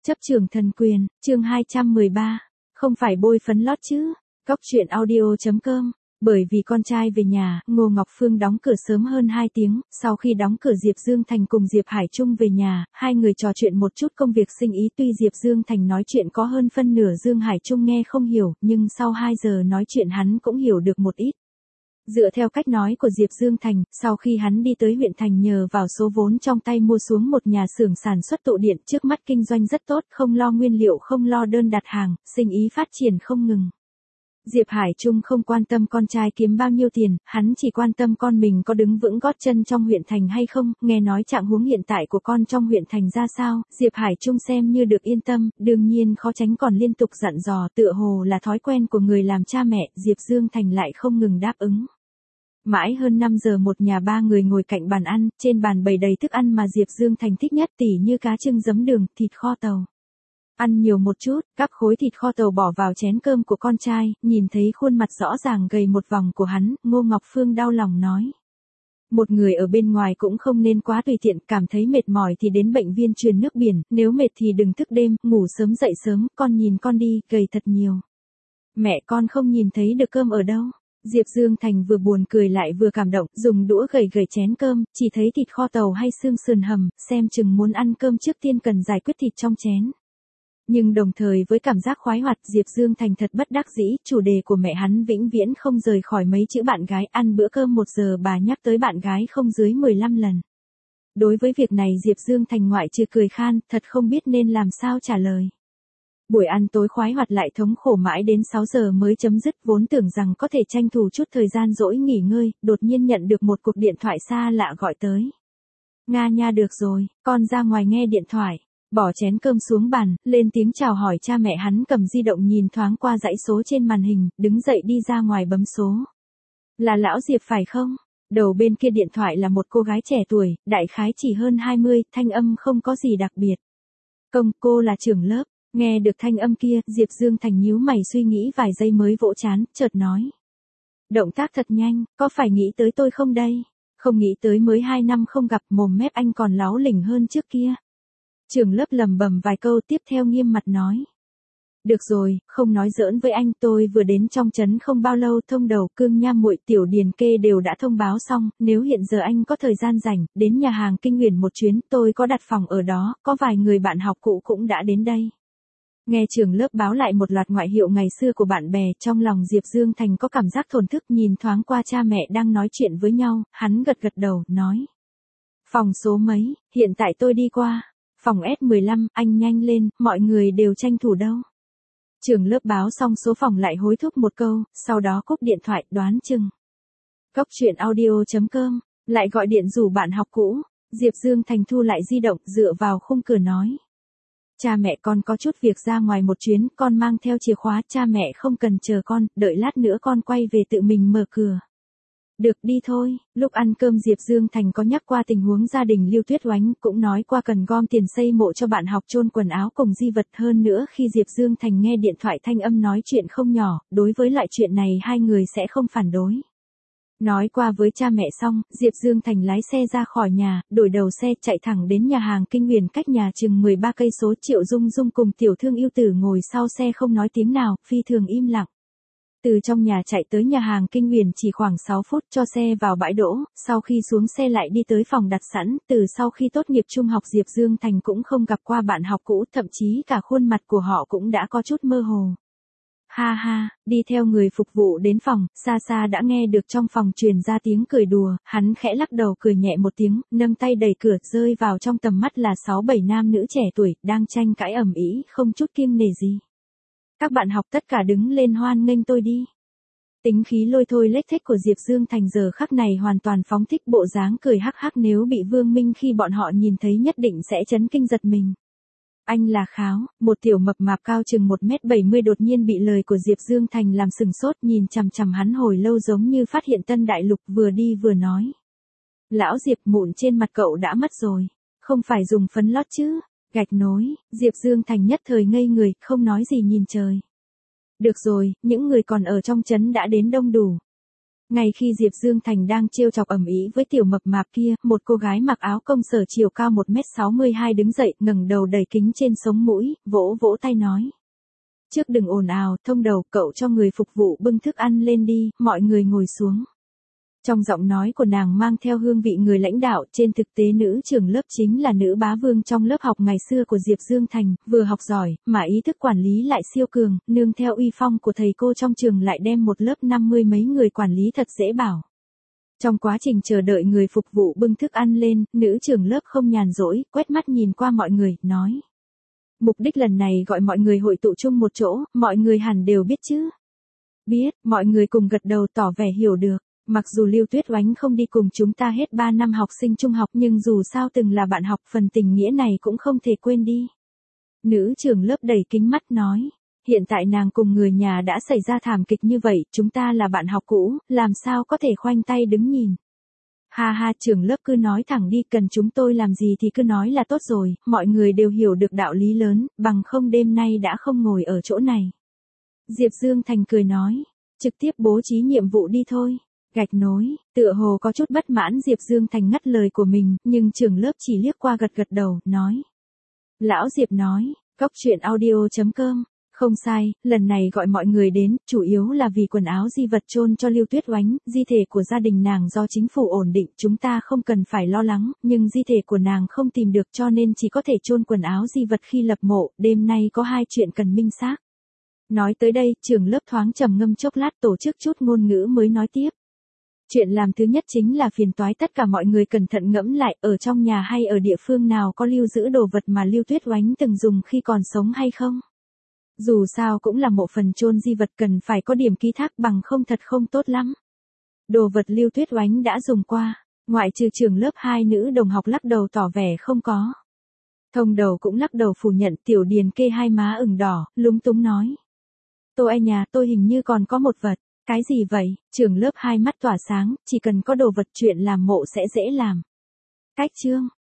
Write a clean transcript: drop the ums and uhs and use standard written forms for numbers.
Chấp trưởng thần quyền, chương 213. Không phải bôi phấn lót chứ. Cóc truyện audio.com. Bởi vì con trai về nhà, Ngô Ngọc Phương đóng cửa sớm hơn 2 tiếng, sau khi đóng cửa Diệp Dương Thành cùng Diệp Hải Trung về nhà, hai người trò chuyện một chút công việc sinh ý, tuy Diệp Dương Thành nói chuyện có hơn phân nửa Dương Hải Trung nghe không hiểu, nhưng sau 2 giờ nói chuyện hắn cũng hiểu được một ít. Dựa theo cách nói của Diệp Dương Thành, sau khi hắn đi tới huyện thành nhờ vào số vốn trong tay mua xuống một nhà xưởng sản xuất tụ điện, trước mắt kinh doanh rất tốt, không lo nguyên liệu, không lo đơn đặt hàng, sinh ý phát triển không ngừng. Diệp Hải Trung không quan tâm con trai kiếm bao nhiêu tiền, hắn chỉ quan tâm con mình có đứng vững gót chân trong huyện thành hay không, nghe nói trạng huống hiện tại của con trong huyện thành ra sao, Diệp Hải Trung xem như được yên tâm, đương nhiên khó tránh còn liên tục dặn dò, tựa hồ là thói quen của người làm cha mẹ, Diệp Dương Thành lại không ngừng đáp ứng. Mãi hơn 5 giờ một nhà 3 người ngồi cạnh bàn ăn, trên bàn bày đầy thức ăn mà Diệp Dương Thành thích nhất, tỉ như cá trưng giấm đường, thịt kho tàu. Ăn nhiều một chút, cắp khối thịt kho tàu bỏ vào chén cơm của con trai, nhìn thấy khuôn mặt rõ ràng gầy một vòng của hắn, Ngô Ngọc Phương đau lòng nói. Một người ở bên ngoài cũng không nên quá tùy tiện, cảm thấy mệt mỏi thì đến bệnh viện truyền nước biển, nếu mệt thì đừng thức đêm, ngủ sớm dậy sớm, con nhìn con đi, gầy thật nhiều. Mẹ con không nhìn thấy được cơm ở đâu. Diệp Dương Thành vừa buồn cười lại vừa cảm động, dùng đũa gẩy gẩy chén cơm, chỉ thấy thịt kho tàu hay xương sườn hầm, xem chừng muốn ăn cơm trước tiên cần giải quyết thịt trong chén. Nhưng đồng thời với cảm giác khoái hoạt, Diệp Dương Thành thật bất đắc dĩ, chủ đề của mẹ hắn vĩnh viễn không rời khỏi mấy chữ bạn gái, ăn bữa cơm 1 giờ bà nhắc tới bạn gái không dưới 15 lần. Đối với việc này Diệp Dương Thành ngoại trừ cười khan, thật không biết nên làm sao trả lời. Buổi ăn tối khoái hoạt lại thống khổ mãi đến 6 giờ mới chấm dứt, vốn tưởng rằng có thể tranh thủ chút thời gian rỗi nghỉ ngơi, đột nhiên nhận được một cuộc điện thoại xa lạ gọi tới. Nga nha, được rồi, con ra ngoài nghe điện thoại. Bỏ chén cơm xuống bàn, lên tiếng chào hỏi cha mẹ hắn, cầm di động nhìn thoáng qua dãy số trên màn hình, đứng dậy đi ra ngoài bấm số. Là lão Diệp phải không? Đầu bên kia điện thoại là một cô gái trẻ tuổi, đại khái chỉ hơn 20, thanh âm không có gì đặc biệt. Cô là trưởng lớp. Nghe được thanh âm kia, Diệp Dương Thành nhíu mày suy nghĩ vài giây mới vỗ trán, chợt nói. Động tác thật nhanh, có phải nghĩ tới tôi không đây? Không nghĩ tới mới 2 năm không gặp, mồm mép anh còn láo lỉnh hơn trước kia. Trưởng lớp lầm bầm vài câu, tiếp theo nghiêm mặt nói. Được rồi, không nói giỡn với anh, tôi vừa đến trong trấn không bao lâu, Thông Đầu, Cương Nha Muội, Tiểu Điền Kê đều đã thông báo xong, nếu hiện giờ anh có thời gian rảnh, đến nhà hàng Kinh Uyển một chuyến, tôi có đặt phòng ở đó, có vài người bạn học cũ cũng đã đến đây. Nghe trưởng lớp báo lại một loạt ngoại hiệu ngày xưa của bạn bè, trong lòng Diệp Dương Thành có cảm giác thổn thức, nhìn thoáng qua cha mẹ đang nói chuyện với nhau, hắn gật gật đầu, nói. Phòng số mấy, hiện tại tôi đi qua. Phòng S15, anh nhanh lên, mọi người đều tranh thủ đâu. Trưởng lớp báo xong số phòng lại hối thúc một câu, sau đó cúp điện thoại, đoán chừng. Cóc truyện audio.com, lại gọi điện rủ bạn học cũ, Diệp Dương Thành thu lại di động, dựa vào khung cửa nói. Cha mẹ con có chút việc ra ngoài một chuyến, con mang theo chìa khóa, cha mẹ không cần chờ con, đợi lát nữa con quay về tự mình mở cửa. Được, đi thôi. Lúc ăn cơm Diệp Dương Thành có nhắc qua tình huống gia đình Lưu Tuyết Oánh, cũng nói qua cần gom tiền xây mộ cho bạn học, chôn quần áo cùng di vật, hơn nữa khi Diệp Dương Thành nghe điện thoại thanh âm nói chuyện không nhỏ, đối với loại chuyện này hai người sẽ không phản đối. Nói qua với cha mẹ xong, Diệp Dương Thành lái xe ra khỏi nhà, đổi đầu xe chạy thẳng đến nhà hàng Kinh Uyển, cách nhà chừng 13 cây số. Triệu Dung Dung cùng Tiểu Thương Yêu Tử ngồi sau xe không nói tiếng nào, phi thường im lặng. Từ trong nhà chạy tới nhà hàng Kinh Uyển chỉ khoảng 6 phút, cho xe vào bãi đỗ, sau khi xuống xe lại đi tới phòng đặt sẵn, từ sau khi tốt nghiệp trung học Diệp Dương Thành cũng không gặp qua bạn học cũ, thậm chí cả khuôn mặt của họ cũng đã có chút mơ hồ. Ha ha, đi theo người phục vụ đến phòng, xa xa đã nghe được trong phòng truyền ra tiếng cười đùa, hắn khẽ lắc đầu cười nhẹ một tiếng, nâng tay đẩy cửa, rơi vào trong tầm mắt là 6-7 nam nữ trẻ tuổi, đang tranh cãi ầm ĩ, không chút kiêng nể gì. Các bạn học tất cả đứng lên hoan nghênh tôi đi. Tính khí lôi thôi lếch thếch của Diệp Dương Thành giờ khắc này hoàn toàn phóng thích, bộ dáng cười hắc hắc, nếu bị Vương Minh khi bọn họ nhìn thấy nhất định sẽ chấn kinh giật mình. Anh là Kháo, một tiểu mập mạp cao chừng 1m70 đột nhiên bị lời của Diệp Dương Thành làm sừng sốt, nhìn chằm chằm hắn hồi lâu giống như phát hiện tân đại lục, vừa đi vừa nói. Lão Diệp, mụn trên mặt cậu đã mất rồi, không phải dùng phấn lót chứ? Gạch nối, Diệp Dương Thành nhất thời ngây người, không nói gì nhìn trời. Được rồi, những người còn ở trong trấn đã đến đông đủ. Ngay khi Diệp Dương Thành đang trêu chọc ầm ĩ với tiểu mập mạp kia, một cô gái mặc áo công sở chiều cao 1m62 đứng dậy, ngẩng đầu đầy kính trên sống mũi, vỗ vỗ tay nói. Trước đừng ồn ào, thông đầu, cậu cho người phục vụ bưng thức ăn lên đi, mọi người ngồi xuống. Trong giọng nói của nàng mang theo hương vị người lãnh đạo, trên thực tế nữ trưởng lớp chính là nữ bá vương trong lớp học ngày xưa của Diệp Dương Thành, vừa học giỏi, mà ý thức quản lý lại siêu cường, nương theo uy phong của thầy cô trong trường lại đem một lớp 50 mấy người quản lý thật dễ bảo. Trong quá trình chờ đợi người phục vụ bưng thức ăn lên, nữ trưởng lớp không nhàn rỗi, quét mắt nhìn qua mọi người, nói. Mục đích lần này gọi mọi người hội tụ chung một chỗ, mọi người hẳn đều biết chứ. Biết, mọi người cùng gật đầu tỏ vẻ hiểu được. Mặc dù Lưu Tuyết Oánh không đi cùng chúng ta hết 3 năm học sinh trung học nhưng dù sao từng là bạn học, phần tình nghĩa này cũng không thể quên đi. Nữ trưởng lớp đẩy kính mắt nói. Hiện tại nàng cùng người nhà đã xảy ra thảm kịch như vậy, chúng ta là bạn học cũ, làm sao có thể khoanh tay đứng nhìn. Ha ha, trưởng lớp cứ nói thẳng đi, cần chúng tôi làm gì thì cứ nói là tốt rồi, mọi người đều hiểu được đạo lý lớn, bằng không đêm nay đã không ngồi ở chỗ này. Diệp Dương Thành cười nói, trực tiếp bố trí nhiệm vụ đi thôi. Gạch nối, tựa hồ có chút bất mãn Diệp Dương Thành ngắt lời của mình, nhưng trưởng lớp chỉ liếc qua gật gật đầu, nói. Lão Diệp nói, Cóc Truyện Audio.com, không sai, lần này gọi mọi người đến, chủ yếu là vì quần áo di vật chôn cho Lưu Tuyết Oánh, di thể của gia đình nàng do chính phủ ổn định, chúng ta không cần phải lo lắng, nhưng di thể của nàng không tìm được cho nên chỉ có thể chôn quần áo di vật khi lập mộ, đêm nay có 2 chuyện cần minh xác. Nói tới đây, trưởng lớp thoáng trầm ngâm chốc lát tổ chức chút ngôn ngữ mới nói tiếp. Chuyện làm thứ nhất chính là phiền toái tất cả mọi người cẩn thận ngẫm lại ở trong nhà hay ở địa phương nào có lưu giữ đồ vật mà Lưu Tuyết Oánh từng dùng khi còn sống hay không. Dù sao cũng là mộ phần chôn di vật cần phải có điểm ký thác bằng không thật không tốt lắm. Đồ vật Lưu Tuyết Oánh đã dùng qua, ngoại trừ trưởng lớp 2 nữ đồng học lắc đầu tỏ vẻ không có. Thông đầu cũng lắc đầu phủ nhận, Tiểu Điền kê hai má ửng đỏ, lúng túng nói. Tôi nhà tôi hình như còn có một vật. Cái gì vậy? Trưởng lớp 2 mắt tỏa sáng, chỉ cần có đồ vật chuyện làm mộ sẽ dễ làm. Cách chương.